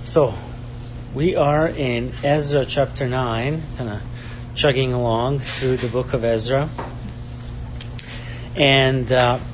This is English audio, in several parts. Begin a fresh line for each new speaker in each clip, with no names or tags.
So, we are in Ezra chapter 9, kind of chugging along through the book of Ezra. And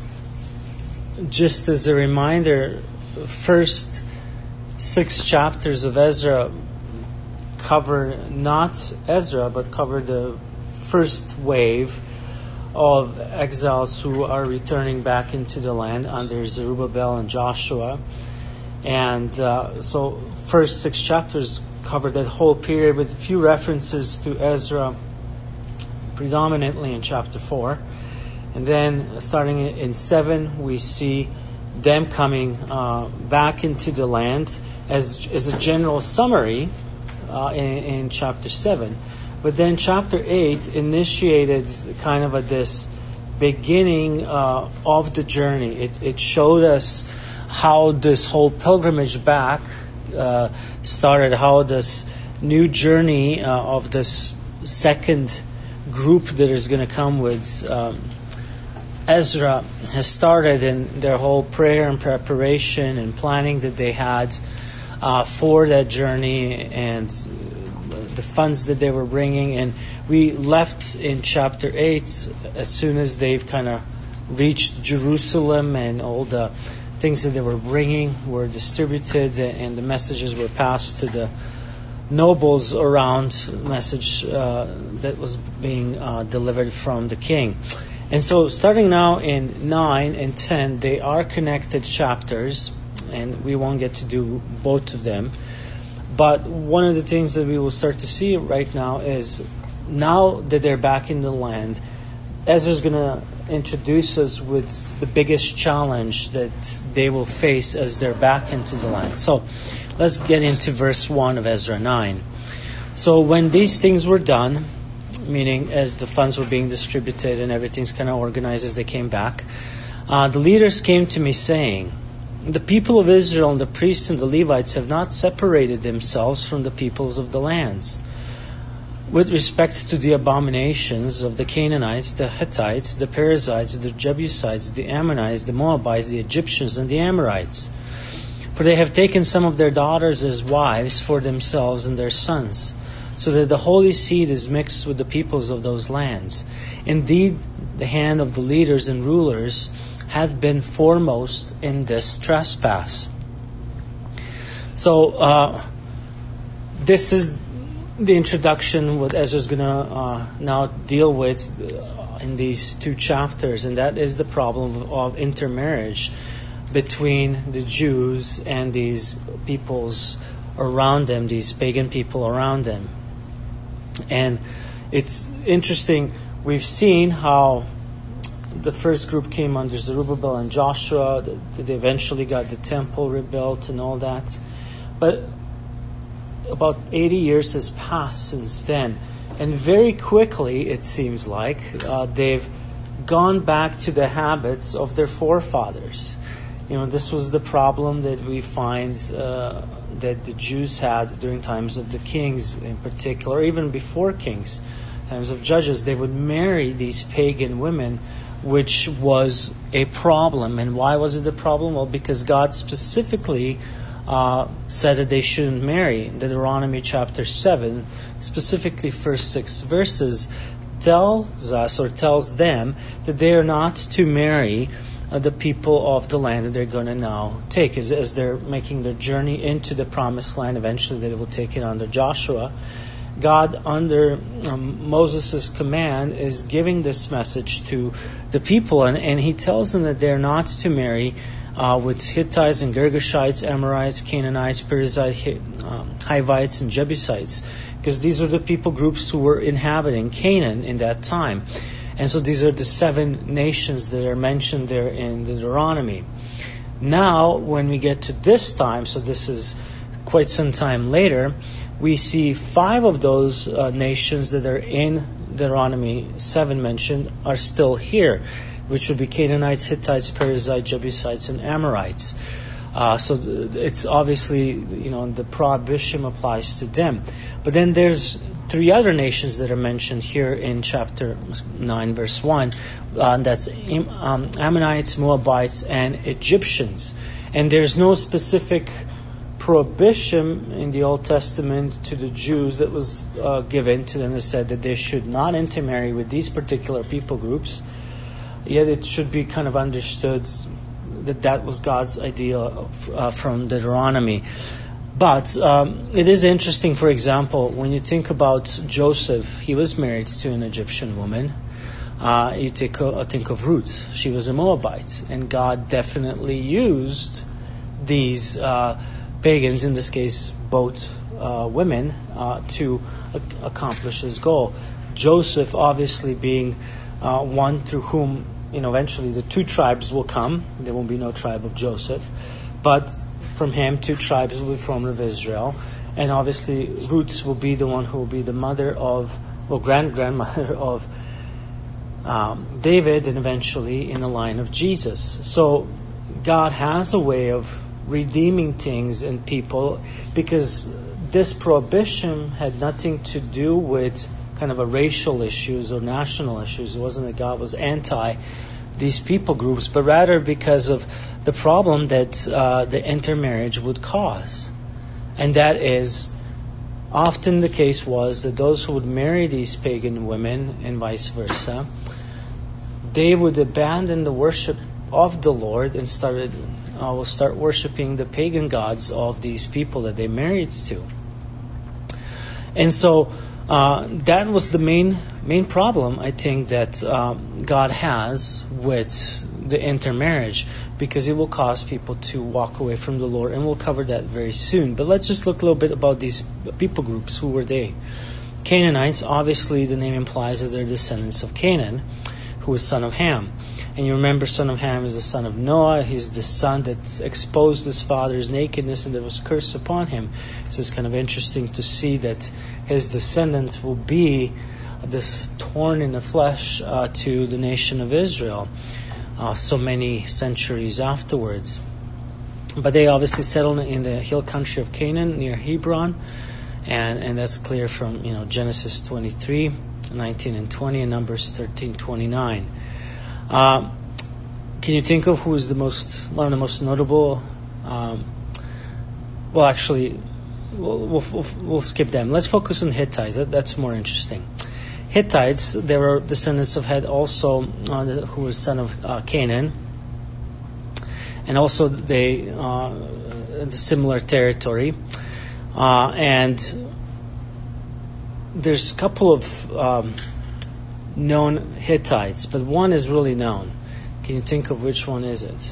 just as a reminder, first 6 chapters of Ezra cover not Ezra, but cover the first wave of exiles who are returning back into the land under Zerubbabel and Joshua. And so first 6 chapters cover that whole period with a few references to Ezra, predominantly in chapter 4. And then starting in 7, we see them coming back into the land as a general summary in chapter 7. But then chapter 8 initiated kind of this beginning of the journey. It showed us how this whole pilgrimage back started, how this new journey of this second group that is going to come with Ezra has started, in their whole prayer and preparation and planning that they had for that journey and the funds that they were bringing. And we left in chapter 8 as soon as they've kind of reached Jerusalem and all the things that they were bringing were distributed and the messages were passed to the nobles around, message that was being delivered from the king. And so starting now in 9 and 10, they are connected chapters, and we won't get to do both of them. But one of the things that we will start to see right now is, now that they're back in the land, Ezra's going to introduce us with the biggest challenge that they will face as they're back into the land. So let's get into verse 1 of Ezra 9. So when these things were done, meaning as the funds were being distributed and everything's kind of organized as they came back, the leaders came to me saying, "The people of Israel and the priests and the Levites have not separated themselves from the peoples of the lands. With respect to the abominations of the Canaanites, the Hittites, the Perizzites, the Jebusites, the Ammonites, the Moabites, the Egyptians, and the Amorites. For they have taken some of their daughters as wives for themselves and their sons, so that the holy seed is mixed with the peoples of those lands. Indeed, the hand of the leaders and rulers had been foremost in this trespass." So this is the introduction what Ezra's going to now deal with in these 2 chapters, and that is the problem of intermarriage between the Jews and these peoples around them, these pagan people around them. And it's interesting, we've seen how the first group came under Zerubbabel and Joshua, they eventually got the temple rebuilt and all that. But about 80 years has passed since then. And very quickly, it seems like, they've gone back to the habits of their forefathers. This was the problem that we find that the Jews had during times of the kings in particular, even before kings, times of judges. They would marry these pagan women, which was a problem. And why was it a problem? Well, because God specifically said that they shouldn't marry. Deuteronomy chapter 7, specifically first 6 verses, tells them that they are not to marry the people of the land that they're going to now take. As they're making their journey into the promised land, eventually they will take it under Joshua. God, under Moses' command, is giving this message to the people, and he tells them that they're not to marry with Hittites and Girgashites, Amorites, Canaanites, Perizzites, Hivites, and Jebusites, because these are the people groups who were inhabiting Canaan in that time. And so these are the 7 nations that are mentioned there in Deuteronomy. Now, when we get to this time, so this is quite some time later, we see 5 of those nations that are in Deuteronomy 7 mentioned are still here, which would be Canaanites, Hittites, Perizzites, Jebusites, and Amorites. So it's obviously, the prohibition applies to them. But then there's 3 other nations that are mentioned here in chapter 9, verse 1. That's Ammonites, Moabites, and Egyptians. And there's no specific prohibition in the Old Testament to the Jews that was given to them that said that they should not intermarry with these particular people groups. Yet it should be kind of understood that that was God's idea from Deuteronomy. But it is interesting, for example, when you think about Joseph, he was married to an Egyptian woman. You think of Ruth. She was a Moabite. And God definitely used these pagans, in this case both women, to accomplish his goal. Joseph obviously being one through whom eventually the two tribes will come. There won't be no tribe of Joseph. But from him, two tribes will be formed of Israel. And obviously Ruth will be the one who will be the mother of, grandmother of David, and eventually in the line of Jesus. So God has a way of redeeming things and people, because this prohibition had nothing to do with kind of a racial issues or national issues. It wasn't that God was anti these people groups, but rather because of the problem that the intermarriage would cause. And that is often the case was that those who would marry these pagan women and vice versa, they would abandon the worship of the Lord and will start worshiping the pagan gods of these people that they married to. And so that was the main problem, I think, that God has with the intermarriage, because it will cause people to walk away from the Lord, and we'll cover that very soon. But let's just look a little bit about these people groups. Who were they? Canaanites, obviously the name implies that they're descendants of Canaan, who was son of Ham. And you remember, son of Ham is the son of Noah. He's the son that exposed his father's nakedness and there was curse upon him. So it's kind of interesting to see that his descendants will be this thorn in the flesh to the nation of Israel so many centuries afterwards. But they obviously settled in the hill country of Canaan near Hebron, and that's clear from Genesis 23, 19 and 20, and Numbers 13, 29. Can you think of who is one of the most notable? We'll skip them. Let's focus on Hittites. That's more interesting. Hittites, they were descendants of Het, also who was son of Canaan, and also they the similar territory. And there's a couple of known Hittites, but one is really known. Can you think of which one is it?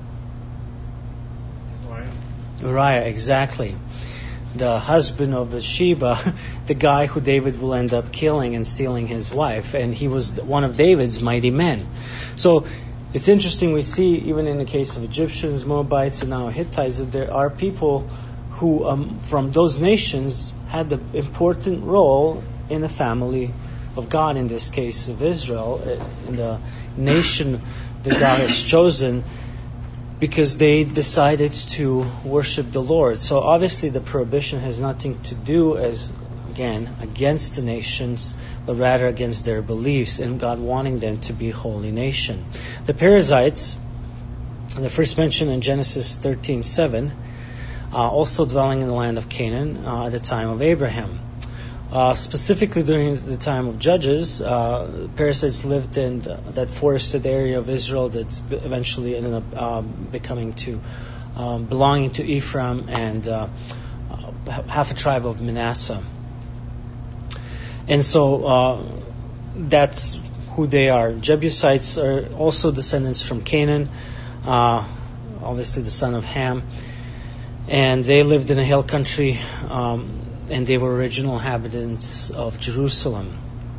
Uriah, exactly. The husband of Bathsheba, the guy who David will end up killing and stealing his wife, and he was one of David's mighty men. So it's interesting, we see even in the case of Egyptians, Moabites, and now Hittites, that there are people who from those nations had an important role in the family of God, in this case of Israel, in the nation that God has chosen, because they decided to worship the Lord. So obviously the prohibition has nothing to do against the nations, but rather against their beliefs and God wanting them to be a holy nation. The Perizzites, the first mentioned in Genesis 13:7, also dwelling in the land of Canaan at the time of Abraham. Specifically during the time of Judges, Perizzites lived in that forested area of Israel that eventually ended up belonging to Ephraim and half a tribe of Manasseh. And so that's who they are. Jebusites are also descendants from Canaan, obviously the son of Ham. And they lived in a hill country, and they were original inhabitants of Jerusalem.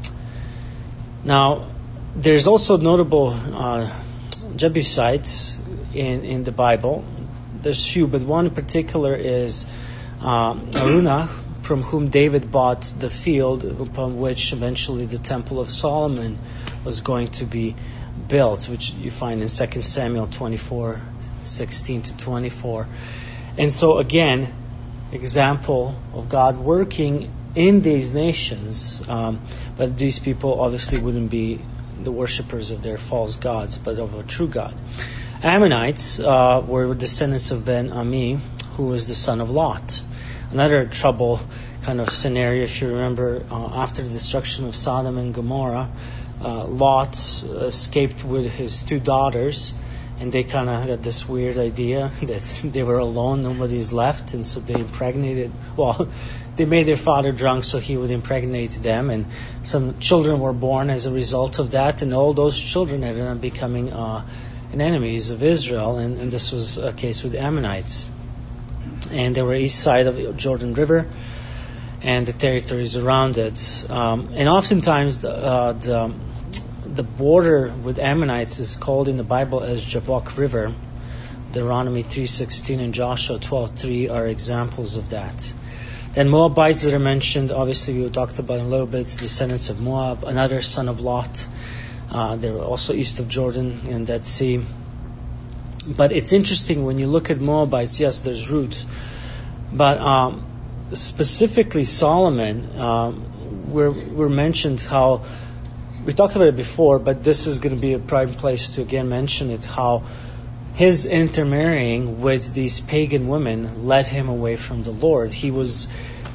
Now, there's also notable Jebusites in the Bible. There's few, but one in particular is Araunah, from whom David bought the field upon which eventually the Temple of Solomon was going to be built, which you find in 2 Samuel 24:16 to 24. And so again, example of God working in these nations, but these people obviously wouldn't be the worshippers of their false gods, but of a true God. Ammonites were descendants of Ben-Ami, who was the son of Lot. Another trouble kind of scenario, if you remember, after the destruction of Sodom and Gomorrah, Lot escaped with his 2 daughters, and they kind of got this weird idea that they were alone, nobody's left, and so they they made their father drunk so he would impregnate them, and some children were born as a result of that, and all those children ended up becoming enemies of Israel, and this was a case with the Ammonites. And they were east side of Jordan River and the territories around it. And oftentimes the border with Ammonites is called in the Bible as Jabbok River. Deuteronomy 3:16 and Joshua 12:3 are examples of that. Then Moabites that are mentioned, obviously we talked about in a little bit, descendants of Moab, another son of Lot. They were also east of Jordan in that sea. But it's interesting when you look at Moabites, yes, there's roots. But specifically Solomon, we're mentioned how, we talked about it before, but this is going to be a prime place to again mention it, how his intermarrying with these pagan women led him away from the Lord. He was,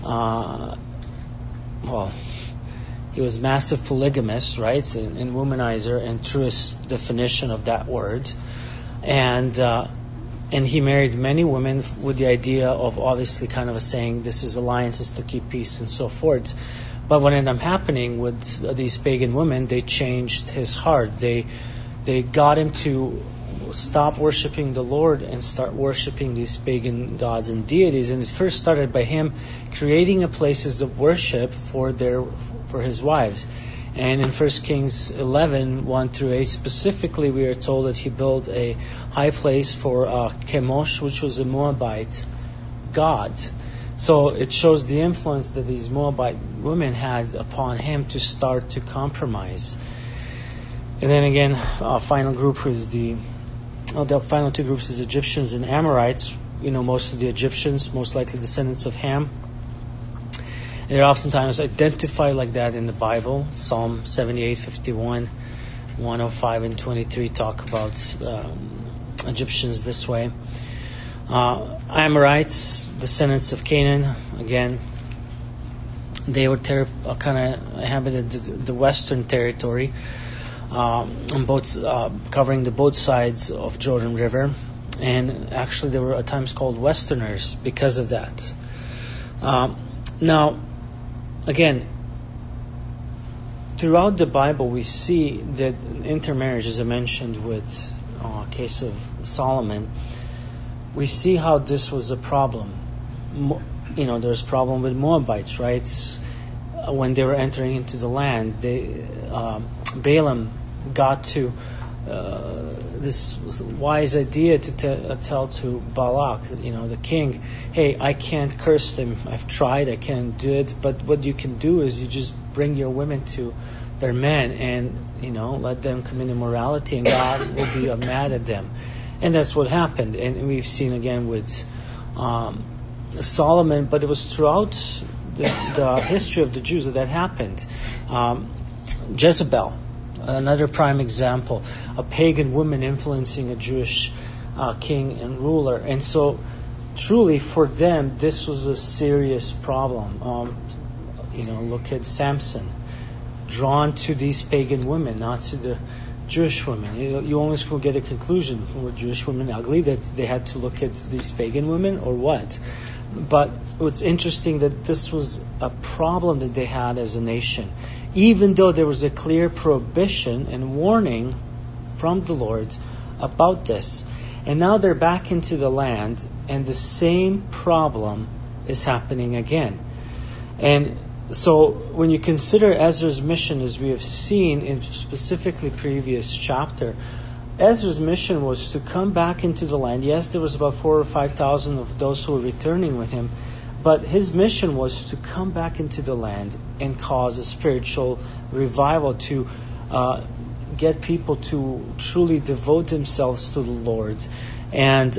he was massive polygamist, right, and womanizer, and truest definition of that word. And he married many women with the idea of obviously kind of saying this is alliances to keep peace and so forth. But what ended up happening with these pagan women, they changed his heart. They got him to stop worshiping the Lord and start worshiping these pagan gods and deities. And it first started by him creating a places of worship for his wives. And in 1 Kings 11, 1-8, specifically, we are told that he built a high place for Chemosh, which was a Moabite god. So it shows the influence that these Moabite women had upon him to start to compromise. And then again, final group is the final 2 groups is Egyptians and Amorites. Most of the Egyptians, most likely descendants of Ham. They're oftentimes identified like that in the Bible. Psalm 78, 51, 105, and 23 talk about Egyptians this way. Amorites, descendants of Canaan, again, they would kind of inhabited the western territory, on both covering the both sides of Jordan River, and actually they were at times called Westerners because of that. Now, again, throughout the Bible, we see that intermarriage, as I mentioned with case of Solomon, we see how this was a problem. There's a problem with Moabites, right? When they were entering into the land, Balaam got to this wise idea to tell to Balak, the king, hey, I can't curse them. I've tried, I can't do it. But what you can do is you just bring your women to their men and, let them commit immorality, and God will be mad at them. And that's what happened. And we've seen again with Solomon, but it was throughout the history of the Jews that happened. Jezebel, another prime example, a pagan woman influencing a Jewish king and ruler. And so truly for them, this was a serious problem. Look at Samson, drawn to these pagan women, not to the Jewish women. You almost will get a conclusion, were Jewish women ugly, that they had to look at these pagan women, or what? But what's interesting that this was a problem that they had as a nation, even though there was a clear prohibition and warning from the Lord about this. And now they're back into the land, and the same problem is happening again. And so when you consider Ezra's mission, as we have seen in specifically previous chapter, Ezra's mission was to come back into the land. Yes, there was about 4,000 or 5,000 of those who were returning with him, but his mission was to come back into the land and cause a spiritual revival, to get people to truly devote themselves to the Lord. And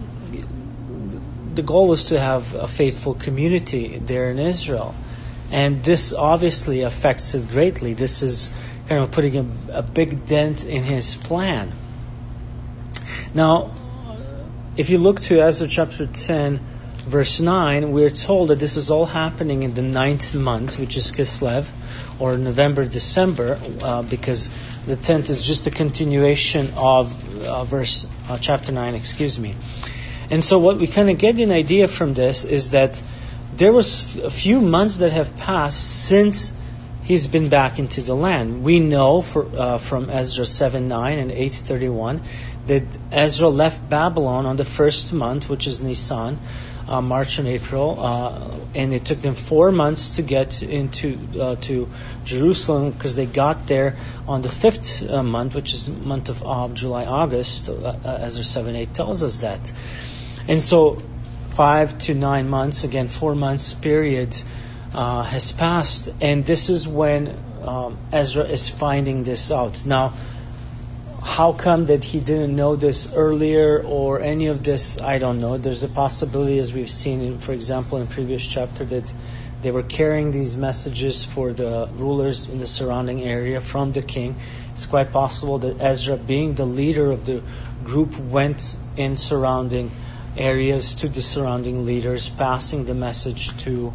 the goal was to have a faithful community there in Israel. And this obviously affects it greatly. This is kind of putting a big dent in his plan. Now, if you look to Ezra chapter 10, verse 9, we're told that this is all happening in the 9th month, which is Kislev, or November, December, because the 10th is just a continuation of chapter 9, excuse me. And so what we kind of get an idea from this is that there was a few months that have passed since he's been back into the land. We know from Ezra 7:9 and 8:31 that Ezra left Babylon on the first month, which is Nisan, March and April, and it took them 4 months to get into to Jerusalem, because they got there on the 5th month, which is month of July, August. Ezra 7:8 tells us that. And so 5 to 9 months, again 4 months period has passed, and this is when Ezra is finding this out. Now, how come that he didn't know this earlier or any of this? I don't know. There's a possibility, as we've seen, for example, in previous chapter, that they were carrying these messages for the rulers in the surrounding area from the king. It's quite possible that Ezra, being the leader of the group, went in surrounding areas to the surrounding leaders, passing the message to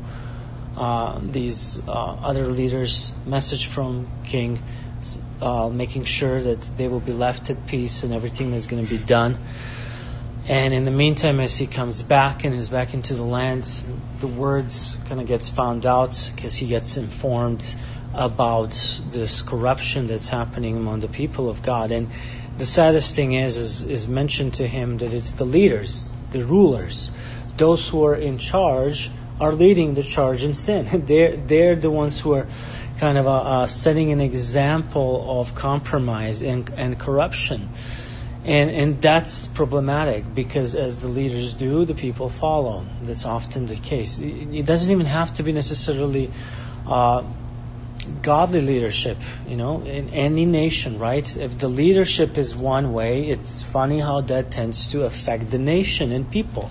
these other leaders, message from king, making sure that they will be left at peace and everything is going to be done. And in the meantime, as he comes back and is back into the land, the words kind of gets found out, because he gets informed about this corruption that's happening among the people of God. And the saddest thing is mentioned to him that it's the leaders, the rulers, those who are in charge are leading the charge in sin. They're the ones who are kind of setting an example of compromise and corruption. And that's problematic, because as the leaders do, the people follow. That's often the case. It doesn't even have to be necessarily godly leadership, in any nation, right? If the leadership is one way, it's funny how that tends to affect the nation and people.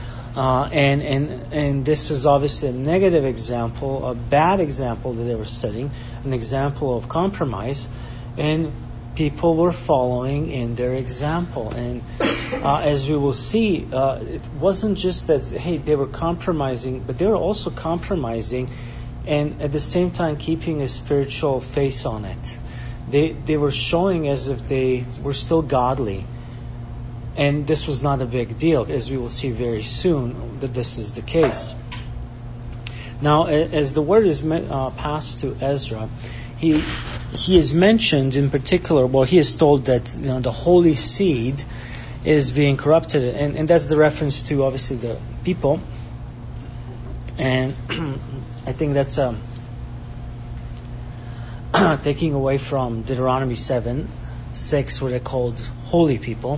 And this is obviously a negative example, a bad example that they were setting, an example of compromise, and people were following in their example. And as we will see, it wasn't just that, hey, they were compromising, but they were also compromising and at the same time keeping a spiritual face on it. They were showing as if they were still godly. And this was not a big deal, as we will see very soon that this is the case. Now, as the word is passed to Ezra, he is mentioned in particular. Well, he is told that the holy seed is being corrupted, and that's the reference to obviously the people. And I think that's taking away from Deuteronomy 7:6, where they're called holy people.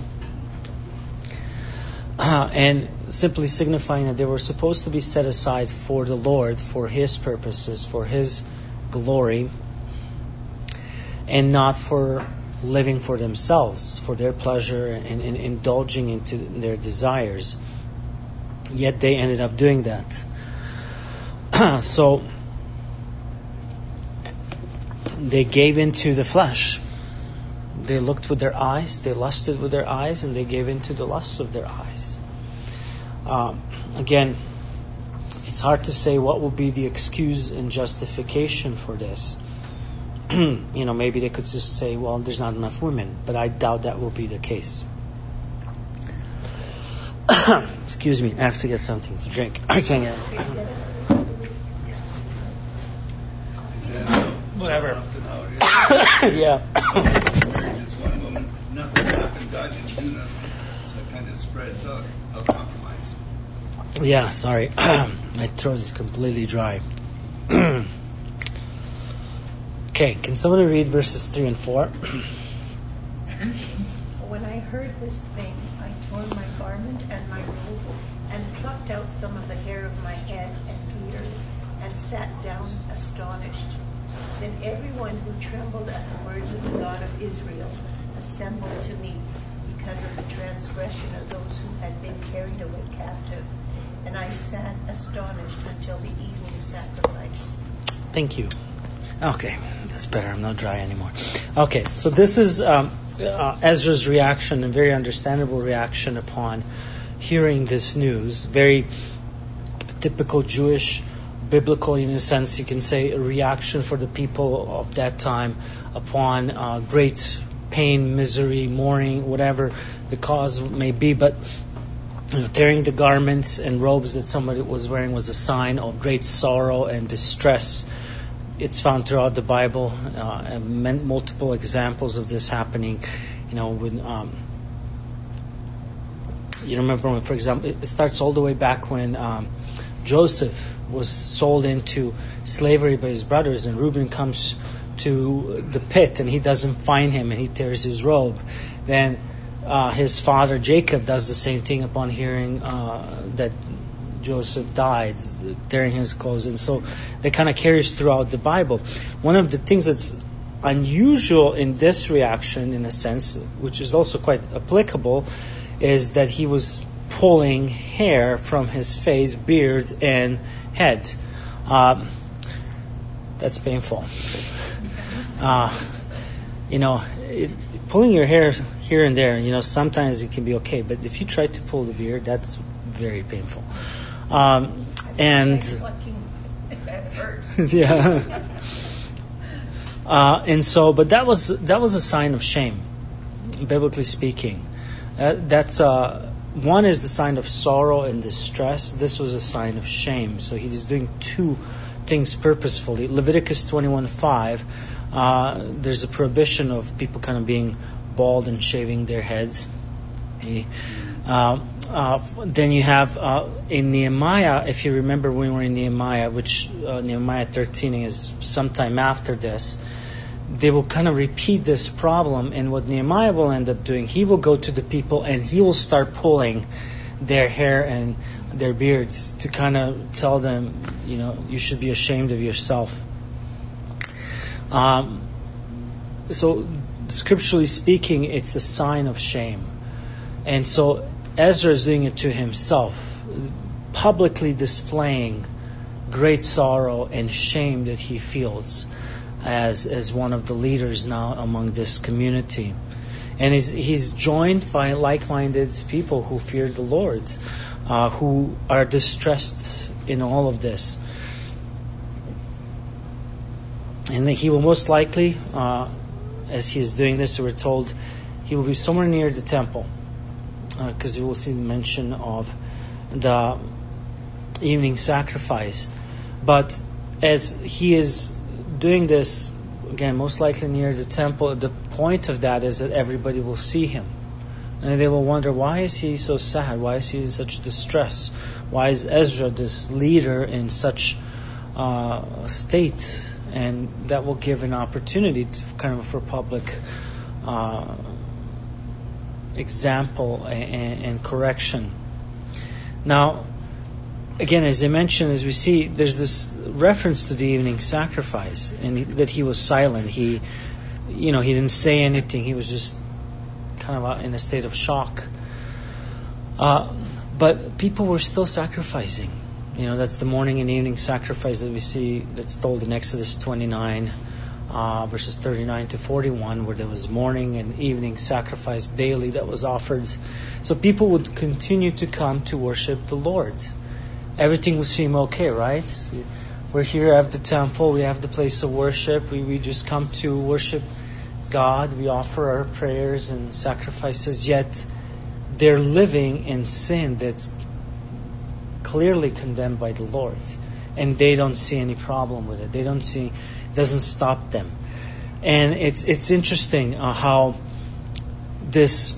And simply signifying that they were supposed to be set aside for the Lord, for His purposes, for His glory, and not for living for themselves, for their pleasure and indulging into their desires. Yet they ended up doing that. So they gave into the flesh. They looked with their eyes, they lusted with their eyes, and they gave into the lusts of their eyes. Again, it's hard to say what will be the excuse and justification for this. Maybe they could just say, well, there's not enough women, but I doubt that will be the case. Excuse me, I have to get something to drink. I can't get it. Whatever. Yeah.
Married just one woman, nothing happened, God didn't do nothing. So it kind of spreads out of compromise.
Yeah, sorry. My throat is completely dry. Okay, can someone read verses 3 and 4?
When I heard this thing, I tore my garment and my robe, and plucked out some of the hair of my head and beard, and sat down astonished. Then everyone who trembled at the words of the God of Israel assembled to me, because of the transgression of those who had been carried away captive. And I sat astonished until the evening sacrifice.
Thank you. Okay, that's better. I'm not dry anymore. Okay, so this is Ezra's reaction, a very understandable reaction upon hearing this news. Very typical Jewish, biblical, in a sense, you can say, a reaction for the people of that time upon great pain, misery, mourning, whatever the cause may be. But tearing the garments and robes that somebody was wearing was a sign of great sorrow and distress. It's found throughout the Bible, and multiple examples of this happening. When you remember, when, for example, it starts all the way back when Joseph was sold into slavery by his brothers, and Reuben comes to the pit and he doesn't find him, and he tears his robe. Then his father Jacob does the same thing upon hearing that Joseph died, tearing his clothes. And so that kind of carries throughout the Bible. One of the things that's unusual in this reaction, in a sense, which is also quite applicable, is that he was pulling hair from his face, beard, and head. That's painful. Pulling your hair here and there, sometimes it can be okay, but if you try to pull the beard, that's very painful. And yeah. But that was a sign of shame, biblically speaking. That's one is the sign of sorrow and distress. This was a sign of shame. So he is doing two things purposefully. Leviticus 21:5. There's a prohibition of people kind of being bald and shaving their heads. Then you have in Nehemiah, if you remember when we were in Nehemiah, which Nehemiah 13 is sometime after this, they will kind of repeat this problem. And what Nehemiah will end up doing, he will go to the people and he will start pulling their hair and their beards to kind of tell them, you should be ashamed of yourself. So scripturally speaking, it's a sign of shame. And so Ezra is doing it to himself, publicly displaying great sorrow and shame that he feels as one of the leaders now among this community. And he's joined by like-minded people who fear the Lord, who are distressed in all of this. And he will most likely, as he is doing this, we're told, he will be somewhere near the temple, because you will see the mention of the evening sacrifice. But as he is doing this, again, most likely near the temple, the point of that is that everybody will see him. And they will wonder, why is he so sad? Why is he in such distress? Why is Ezra, this leader, in such state? And that will give an opportunity for public example and correction. Now, again, as I mentioned, as we see, there's this reference to the evening sacrifice, and that he was silent. He didn't say anything. He was just kind of in a state of shock. But people were still sacrificing. That's the morning and evening sacrifice that we see that's told in Exodus 29, verses 39 to 41, where there was morning and evening sacrifice daily that was offered. So people would continue to come to worship the Lord. Everything would seem okay, right? We're here at the temple. We have the place of worship. We just come to worship God. We offer our prayers and sacrifices. Yet they're living in sin that's clearly condemned by the Lord, and they don't see any problem with it. It doesn't stop them. And it's interesting how this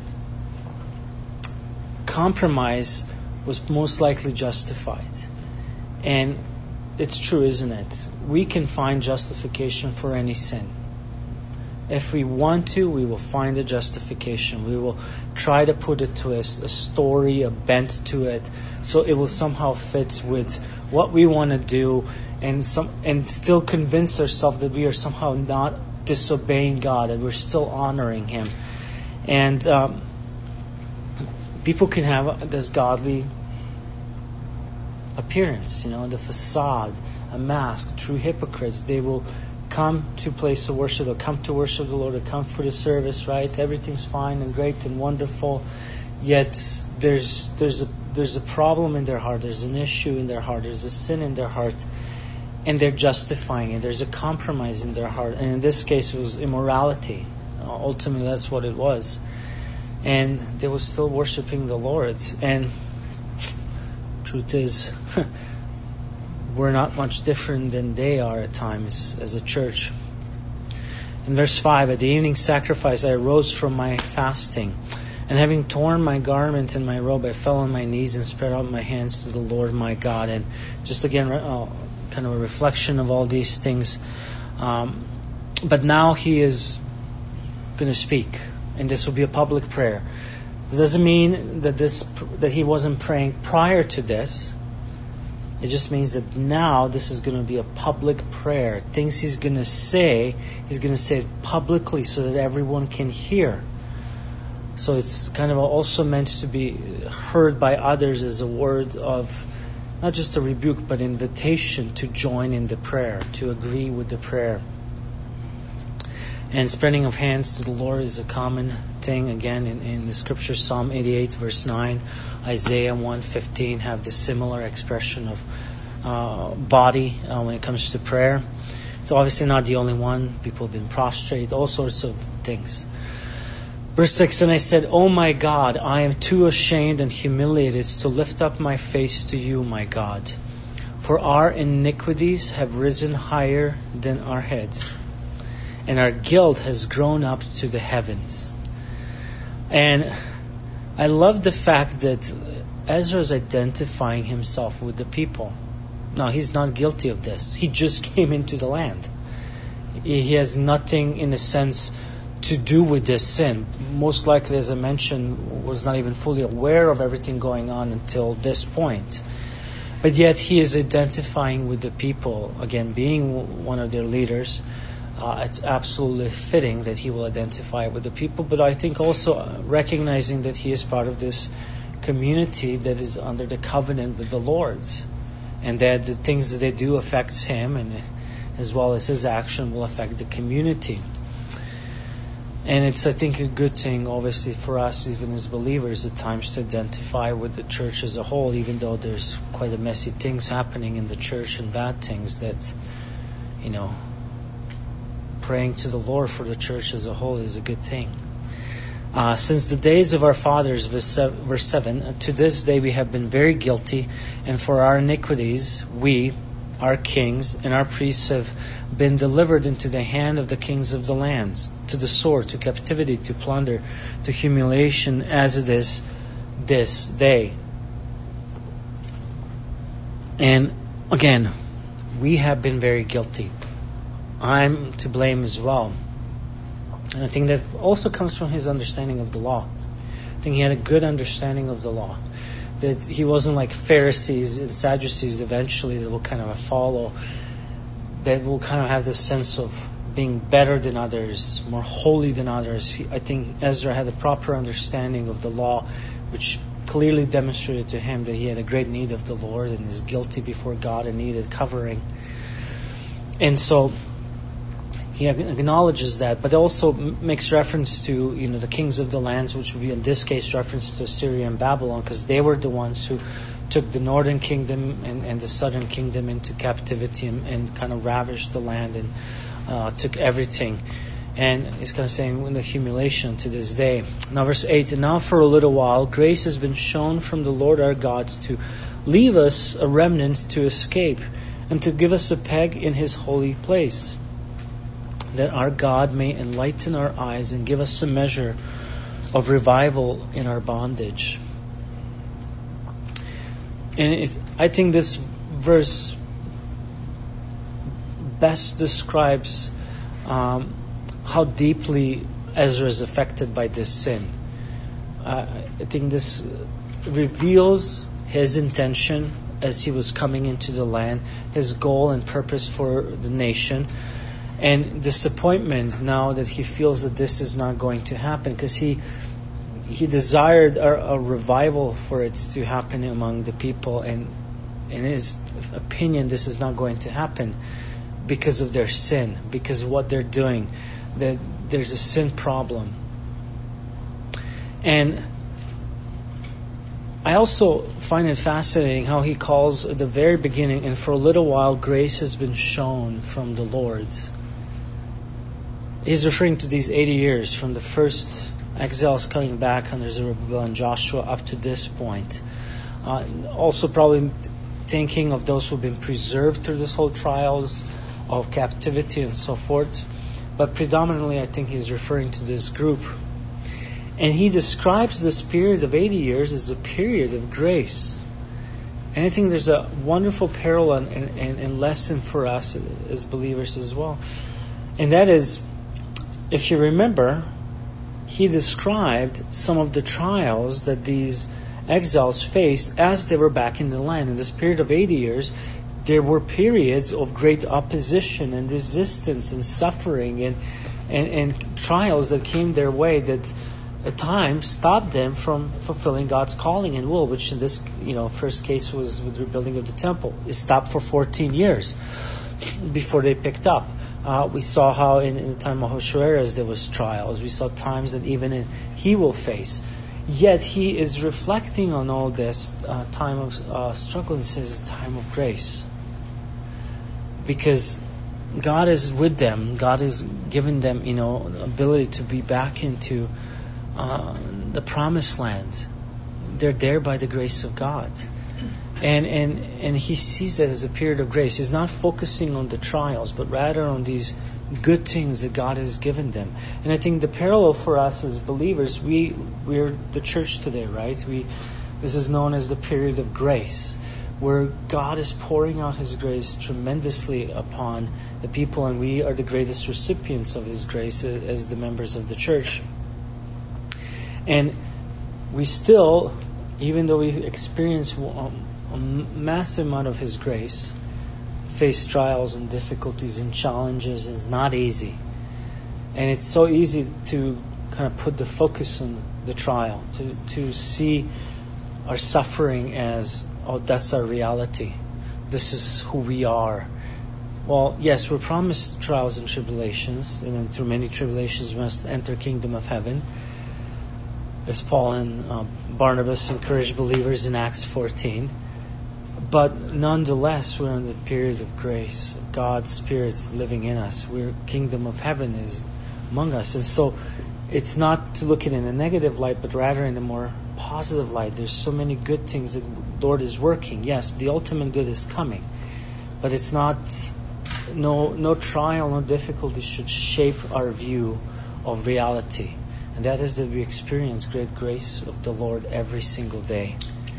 compromise was most likely justified. And it's true, isn't it? We can find justification for any sin. If we want to, we will find a justification. We will try to put a twist, a story, a bent to it, so it will somehow fit with what we want to do, and still convince ourselves that we are somehow not disobeying God, that we're still honoring Him. And people can have this godly appearance, the facade, a mask, true hypocrites. They will come to a place of worship, they'll come to worship the Lord, they'll come for the service, right? Everything's fine and great and wonderful. Yet there's a problem in their heart. There's an issue in their heart. There's a sin in their heart, and they're justifying it. There's a compromise in their heart, and in this case, it was immorality. Ultimately, that's what it was, and they were still worshiping the Lord. And truth is, we're not much different than they are at times as a church. In verse 5, at the evening sacrifice, I arose from my fasting. And having torn my garment and my robe, I fell on my knees and spread out my hands to the Lord my God. And just again, kind of a reflection of all these things. But now he is going to speak, and this will be a public prayer. It doesn't mean that he wasn't praying prior to this. It just means that now this is going to be a public prayer. Things he's going to say it publicly so that everyone can hear. So it's kind of also meant to be heard by others as a word of not just a rebuke, but invitation to join in the prayer, to agree with the prayer. And spreading of hands to the Lord is a common thing. Again, in the scripture, Psalm 88 verse 9, Isaiah 1:15 have the similar expression of body when it comes to prayer. It's obviously not the only one. People have been prostrate, all sorts of things. Verse 6, and I said, "O my God, I am too ashamed and humiliated to lift up my face to you, my God. For our iniquities have risen higher than our heads, and our guilt has grown up to the heavens." And I love the fact that Ezra is identifying himself with the people. Now, he's not guilty of this. He just came into the land. He has nothing, in a sense, to do with this sin. Most likely, as I mentioned, was not even fully aware of everything going on until this point. But yet he is identifying with the people, again, being one of their leaders. It's absolutely fitting that he will identify with the people, but I think also recognizing that he is part of this community that is under the covenant with the Lord's, and that the things that they do affects him, and as well as his action will affect the community. And it's, I think, a good thing, obviously, for us, even as believers, at times to identify with the church as a whole, even though there's quite a messy things happening in the church and bad things, that, praying to the Lord for the church as a whole is a good thing. Since the days of our fathers, verse 7, to this day we have been very guilty, and for our iniquities we, our kings, and our priests have been delivered into the hand of the kings of the lands, to the sword, to captivity, to plunder, to humiliation, as it is this day. And again, we have been very guilty. I'm to blame as well. And I think that also comes from his understanding of the law. I think he had a good understanding of the law. That he wasn't like Pharisees and Sadducees eventually that will kind of follow, that will kind of have this sense of being better than others, more holy than others. I think Ezra had a proper understanding of the law, which clearly demonstrated to him that he had a great need of the Lord and is guilty before God and needed covering. And so he acknowledges that, but also makes reference to the kings of the lands, which would be in this case reference to Assyria and Babylon, because they were the ones who took the northern kingdom and the southern kingdom into captivity and kind of ravished the land and took everything. And he's kind of saying in the humiliation to this day. Now verse 8, and now for a little while grace has been shown from the Lord our God to leave us a remnant to escape and to give us a peg in his holy place, that our God may enlighten our eyes and give us a measure of revival in our bondage. And I think this verse best describes how deeply Ezra is affected by this sin. I think this reveals his intention as he was coming into the land, his goal and purpose for the nation, and disappointment now that he feels that this is not going to happen, because he desired a revival for it to happen among the people, and in his opinion this is not going to happen because of their sin, because of what they're doing, that there's a sin problem. And I also find it fascinating how he calls at the very beginning, and for a little while grace has been shown from the Lord. He's referring to these 80 years from the first exiles coming back under Zerubbabel and Joshua up to this point. Also probably thinking of those who have been preserved through this whole trials of captivity and so forth. But predominantly I think he's referring to this group. And he describes this period of 80 years as a period of grace. And I think there's a wonderful parallel and lesson for us as believers as well. And that is, if you remember, he described some of the trials that these exiles faced as they were back in the land. In this period of 80 years, there were periods of great opposition and resistance and suffering and trials that came their way that at times stopped them from fulfilling God's calling and will, which in this first case was with the rebuilding of the temple. It stopped for 14 years before they picked up. We saw how in the time of Ahasuerus there was trials. We saw times that even he will face. Yet he is reflecting on all this time of struggle and says it's a time of grace. Because God is with them. God has given them, ability to be back into the promised land. They're there by the grace of God. And he sees that as a period of grace. He's not focusing on the trials, but rather on these good things that God has given them. And I think the parallel for us as believers, we're the church today, right? This is known as the period of grace, where God is pouring out His grace tremendously upon the people, and we are the greatest recipients of His grace as the members of the church. And we still, even though we experience a massive amount of His grace, face trials and difficulties and challenges. It's not easy. And it's so easy to kind of put the focus on the trial, to see our suffering as, oh, that's our reality. This is who we are. Well, yes, we're promised trials and tribulations, and then through many tribulations we must enter the kingdom of heaven, as Paul and Barnabas encouraged believers in Acts 14. But nonetheless, we're in the period of grace, of God's Spirit living in us. Kingdom of heaven is among us. And so it's not to look at it in a negative light, but rather in a more positive light. There's so many good things that the Lord is working. Yes, the ultimate good is coming. But it's not, no trial, no difficulty should shape our view of reality. And that is that we experience great grace of the Lord every single day.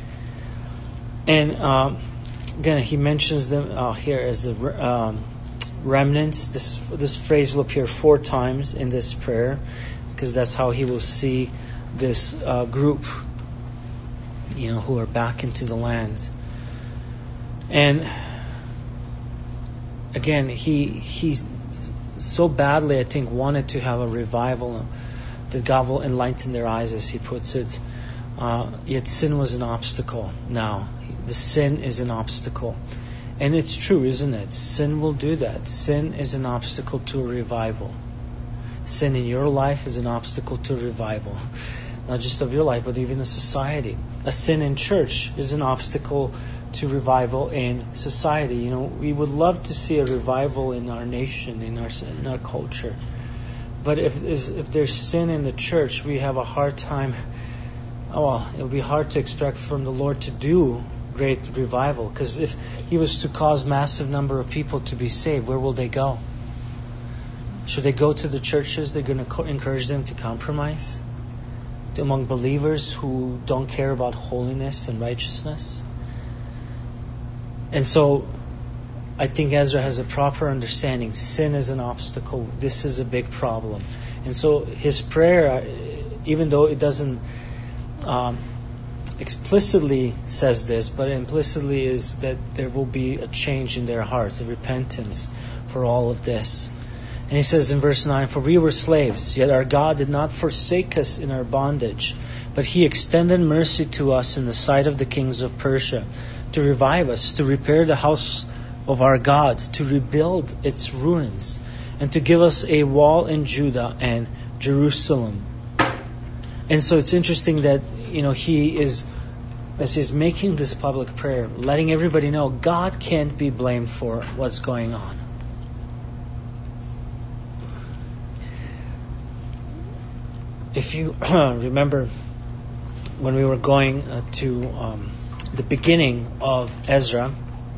And again, he mentions them here as the remnants. This phrase will appear 4 times in this prayer, because that's how he will see this group, who are back into the land. And again, he so badly, I think, wanted to have a revival that God will enlighten their eyes, as he puts it. Yet sin was an obstacle. Now, the sin is an obstacle. And it's true, isn't it? Sin will do that. Sin is an obstacle to a revival. Sin in your life is an obstacle to revival. Not just of your life, but even a society. A sin in church is an obstacle to revival in society. We would love to see a revival in our nation, in our culture. But if there's sin in the church, we have a hard time. It'll be hard to expect from the Lord to do great revival. Because if He was to cause massive number of people to be saved, where will they go? Should they go to the churches? They're going to encourage them to compromise among believers who don't care about holiness and righteousness. And so I think Ezra has a proper understanding. Sin is an obstacle. This is a big problem. And so his prayer, even though it doesn't explicitly says this, but implicitly is that there will be a change in their hearts, a repentance for all of this. And he says in verse 9, "For we were slaves, yet our God did not forsake us in our bondage, but He extended mercy to us in the sight of the kings of Persia, to revive us, to repair the house of our God, to rebuild its ruins, and to give us a wall in Judah and Jerusalem." And so it's interesting that he is as he's making this public prayer, letting everybody know God can't be blamed for what's going on. If you remember when we were going to the beginning of Ezra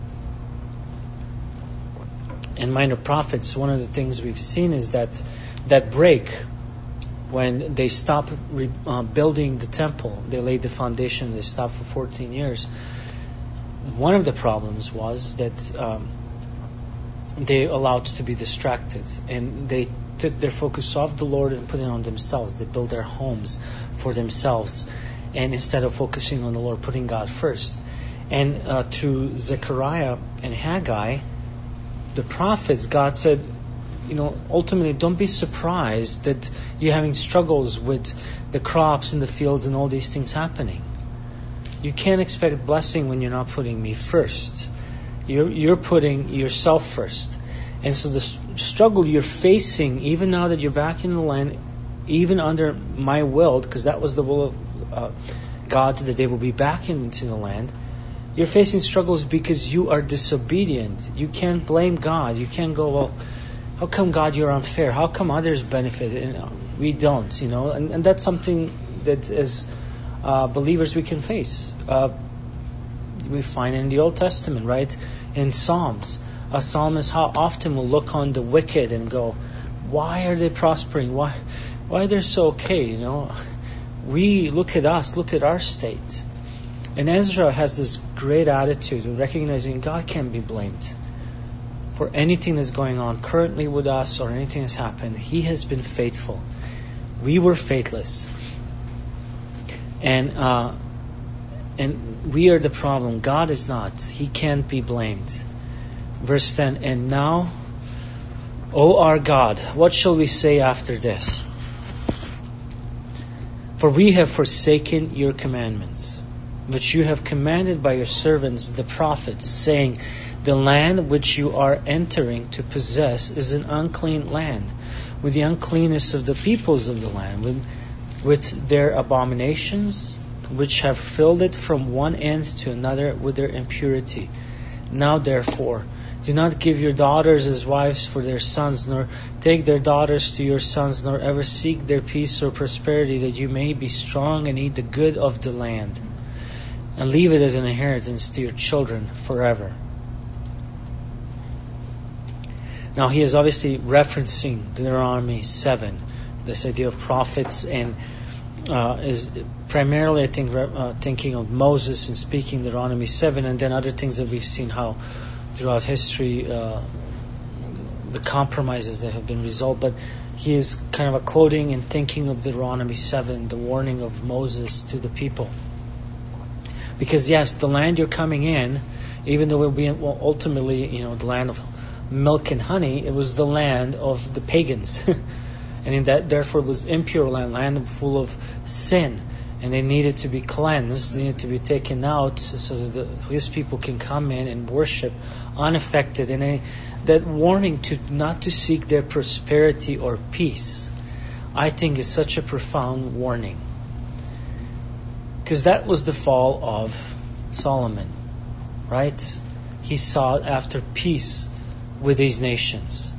and Minor Prophets, one of the things we've seen is that break when they stopped building the temple, they laid the foundation, they stopped for 14 years. One of the problems was that they allowed to be distracted, and they took their focus off the Lord and put it on themselves. They built their homes for themselves, and instead of focusing on the Lord, putting God first. And to Zechariah and Haggai, the prophets, God said, ultimately, don't be surprised that you're having struggles with the crops in the fields and all these things happening. You can't expect blessing when you're not putting me first. You're putting yourself first. And so the struggle you're facing, even now that you're back in the land, even under my will, because that was the will of God, that they will be back into the land, you're facing struggles because you are disobedient. You can't blame God. You can't go, well, how come, God, you're unfair? How come others benefit and we don't? And that's something that as believers we can face. We find in the Old Testament, right? In Psalms. A psalmist how often will look on the wicked and go, why are they prospering? Why are they so okay? We look at us, look at our state. And Ezra has this great attitude of recognizing God can't be blamed for anything that's going on currently with us or anything that's happened. He has been faithful. We were faithless. And we are the problem. God is not. He can't be blamed. Verse 10, and now, O our God, what shall we say after this? For we have forsaken your commandments, which you have commanded by your servants the prophets, saying, the land which you are entering to possess is an unclean land, with the uncleanness of the peoples of the land, with their abominations, which have filled it from one end to another with their impurity. Now therefore, do not give your daughters as wives for their sons, nor take their daughters to your sons, nor ever seek their peace or prosperity, that you may be strong and eat the good of the land, and leave it as an inheritance to your children forever. Now he is obviously referencing Deuteronomy 7, this idea of prophets, and is primarily, I think, thinking of Moses and speaking Deuteronomy 7, and then other things that we've seen how throughout history the compromises that have been resolved. But he is kind of quoting and thinking of Deuteronomy 7, the warning of Moses to the people. Because yes, the land you're coming in, even though it will be ultimately, the land of milk and honey, it was the land of the pagans. And in that, therefore, it was impure land full of sin. And they needed to be cleansed, they needed to be taken out so that his people can come in and worship unaffected. And that warning not to seek their prosperity or peace, I think is such a profound warning. Because that was the fall of Solomon, right? He sought after peace with these nations.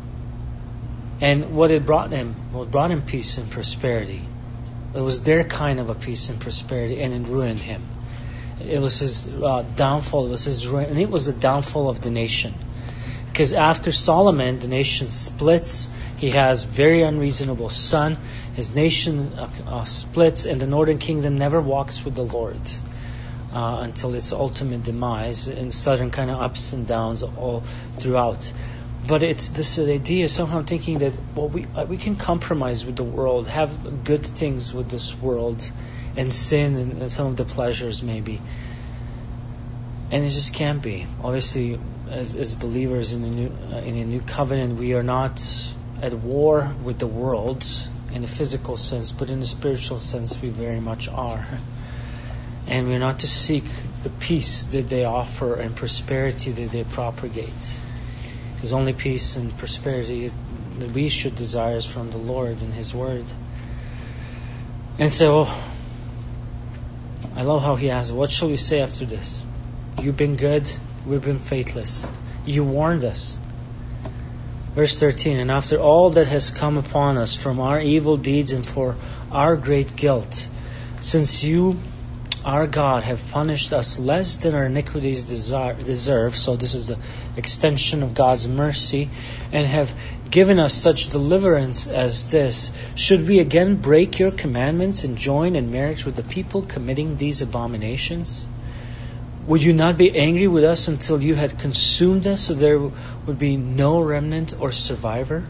And what it brought him peace and prosperity. It was their kind of a peace and prosperity, and it ruined him. It was his downfall, it was his ruin, and it was the downfall of the nation. Because after Solomon, the nation splits. He has very unreasonable son. His nation splits, and the northern kingdom never walks with the Lord until its ultimate demise, and southern kind of ups and downs all throughout. But it's this idea, somehow I'm thinking that we can compromise with the world, have good things with this world, and sin and some of the pleasures maybe. And it just can't be. Obviously, as believers in a new covenant, we are not at war with the world in a physical sense, but in a spiritual sense, we very much are. And we're not to seek the peace that they offer and prosperity that they propagate. Because only peace and prosperity that we should desire is from the Lord and His Word. And so, I love how he asks, what shall we say after this? You've been good, we've been faithless. You warned us. Verse 13, and after all that has come upon us from our evil deeds and for our great guilt, since you, our God, have punished us less than our iniquities deserve, so this is the extension of God's mercy, and have given us such deliverance as this, should we again break your commandments and join in marriage with the people committing these abominations? Would you not be angry with us until you had consumed us, so there would be no remnant or survivor?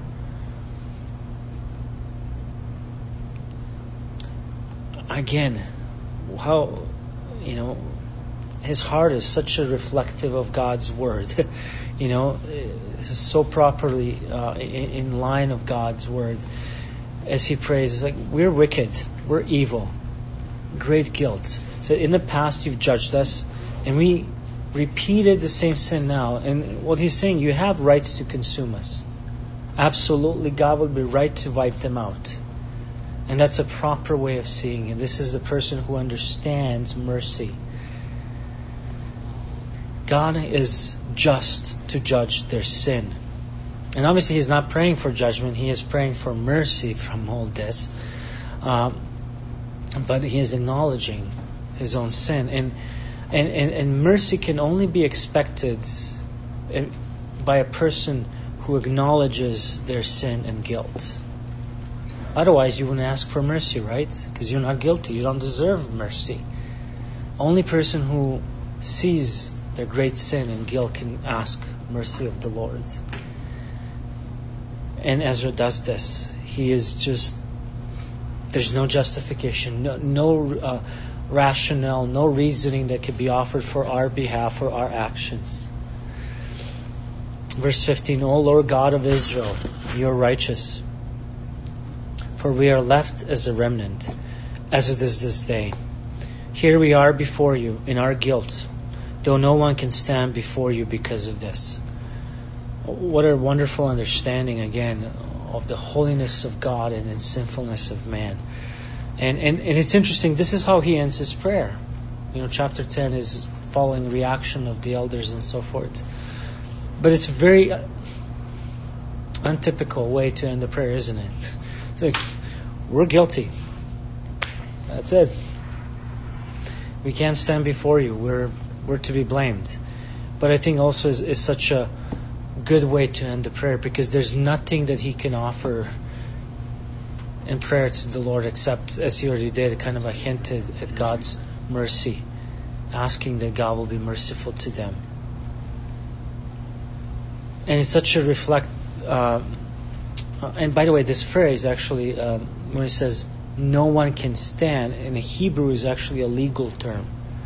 Again, how, his heart is such a reflective of God's word. This is so properly in line of God's word. As he prays, it's like, we're wicked, we're evil, great guilt. So in the past you've judged us, and we repeated the same sin now. And what he's saying, you have right to consume us. Absolutely, God would be right to wipe them out. And that's a proper way of seeing it. This is the person who understands mercy. God is just to judge their sin. And obviously he's not praying for judgment. He is praying for mercy from all this. But he is acknowledging his own sin. And mercy can only be expected by a person who acknowledges their sin and guilt. Otherwise, you wouldn't ask for mercy, right? Because you're not guilty. You don't deserve mercy. Only person who sees their great sin and guilt can ask mercy of the Lord. And Ezra does this. He is just, there's no justification, no rationale, no reasoning that could be offered for our behalf or our actions. Verse 15, O Lord God of Israel, you are righteous. For we are left as a remnant, as it is this day. Here we are before you in our guilt, though no one can stand before you because of this. What a wonderful understanding, again, of the holiness of God and the sinfulness of man. And it's interesting, this is how he ends his prayer. Chapter 10 is following reaction of the elders and so forth. But it's a very untypical way to end the prayer, isn't it? It's like, we're guilty. That's it. We can't stand before you. We're to be blamed. But I think also is such a good way to end the prayer, because there's nothing that he can offer in prayer to the Lord except, as he already did, kind of a hint at God's mercy, asking that God will be merciful to them. And it's such a reflect. And by the way, this phrase actually, when it says no one can stand, in Hebrew is actually a legal term,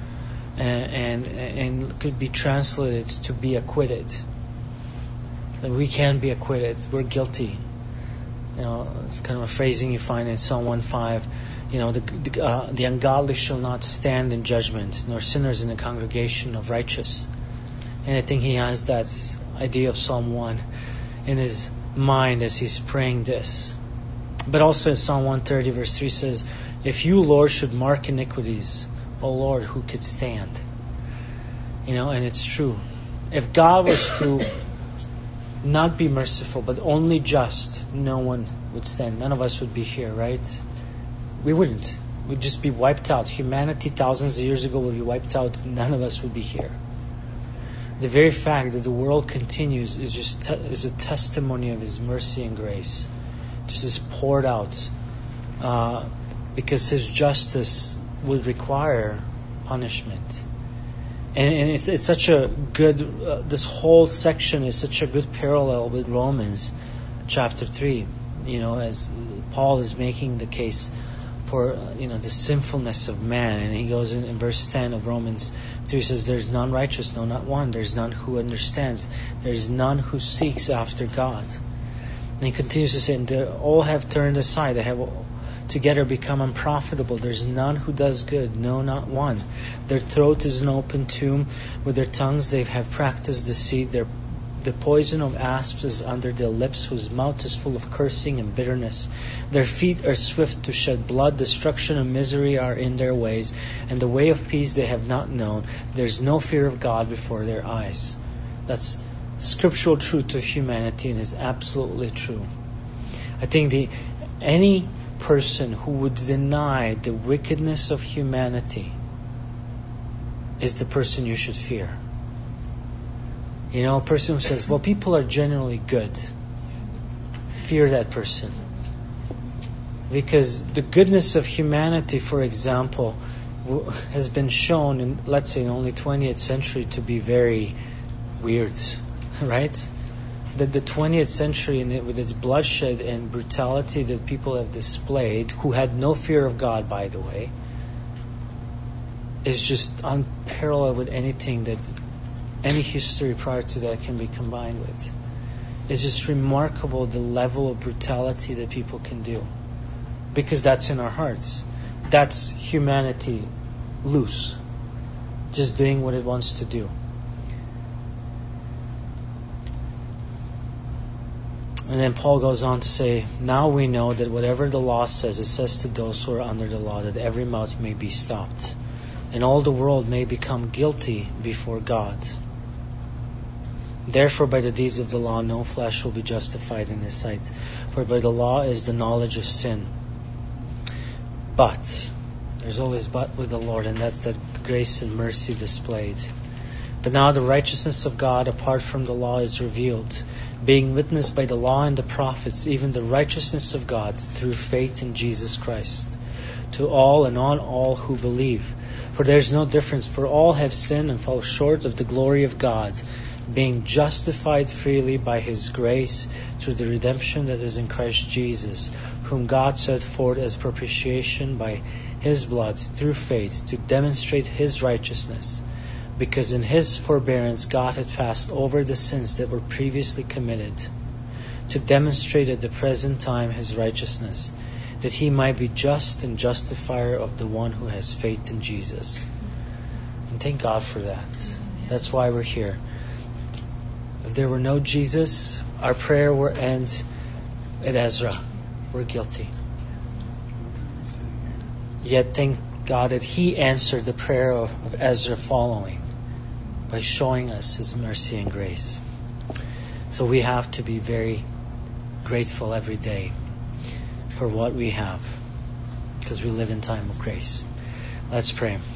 and could be translated to be acquitted. That we can be acquitted. We're guilty. It's kind of a phrasing you find in Psalm 1:5. The ungodly shall not stand in judgment, nor sinners in the congregation of righteous. And I think he has that idea of Psalm 1 in his mind as he's praying this. But also in Psalm 130 verse 3 says, if you, Lord, should mark iniquities, O Lord, who could stand? And it's true. If God was to not be merciful, but only just, no one would stand. None of us would be here, right? We wouldn't. We'd just be wiped out. Humanity thousands of years ago would be wiped out. None of us would be here. The very fact that the world continues is a testimony of his mercy and grace. Just is poured out because his justice would require punishment. And it's such a good, this whole section is such a good parallel with Romans chapter 3, as Paul is making the case for, the sinfulness of man. And he goes in verse 10 of Romans 3, says, there's none righteous, no, not one. There's none who understands. There's none who seeks after God. And he continues to say, and they all have turned aside. They have together become unprofitable. There's none who does good, no, not one. Their throat is an open tomb. With their tongues they have practiced deceit. The poison of asps is under their lips, whose mouth is full of cursing and bitterness. Their feet are swift to shed blood. Destruction and misery are in their ways, and the way of peace they have not known. There's no fear of God before their eyes. That's scriptural truth of humanity, and is absolutely true. I think any person who would deny the wickedness of humanity is the person you should fear. You know, a person who says, well, people are generally good. Fear that person. Because the goodness of humanity, for example, has been shown in, let's say, in only 20th century to be very weird, right? That the 20th century, with its bloodshed and brutality that people have displayed, who had no fear of God, by the way, is just unparalleled with anything that any history prior to that can be combined with. It's just remarkable the level of brutality that people can do. Because that's in our hearts. That's humanity loose. Just doing what it wants to do. And then Paul goes on to say, now we know that whatever the law says, it says to those who are under the law, that every mouth may be stopped, and all the world may become guilty before God. Therefore, by the deeds of the law, no flesh will be justified in His sight. For by the law is the knowledge of sin. But, there's always but with the Lord, and that's that grace and mercy displayed. But now the righteousness of God apart from the law is revealed, being witnessed by the law and the prophets, even the righteousness of God through faith in Jesus Christ, to all and on all who believe. For there is no difference, for all have sinned and fall short of the glory of God, being justified freely by His grace through the redemption that is in Christ Jesus, whom God set forth as propitiation by His blood through faith to demonstrate His righteousness, because in His forbearance God had passed over the sins that were previously committed, to demonstrate at the present time His righteousness, that He might be just and justifier of the one who has faith in Jesus. And thank God for that. That's why we're here. If there were no Jesus, our prayer would end at Ezra. We're guilty. Yet thank God that He answered the prayer of Ezra following by showing us His mercy and grace. So we have to be very grateful every day for what we have, because we live in time of grace. Let's pray.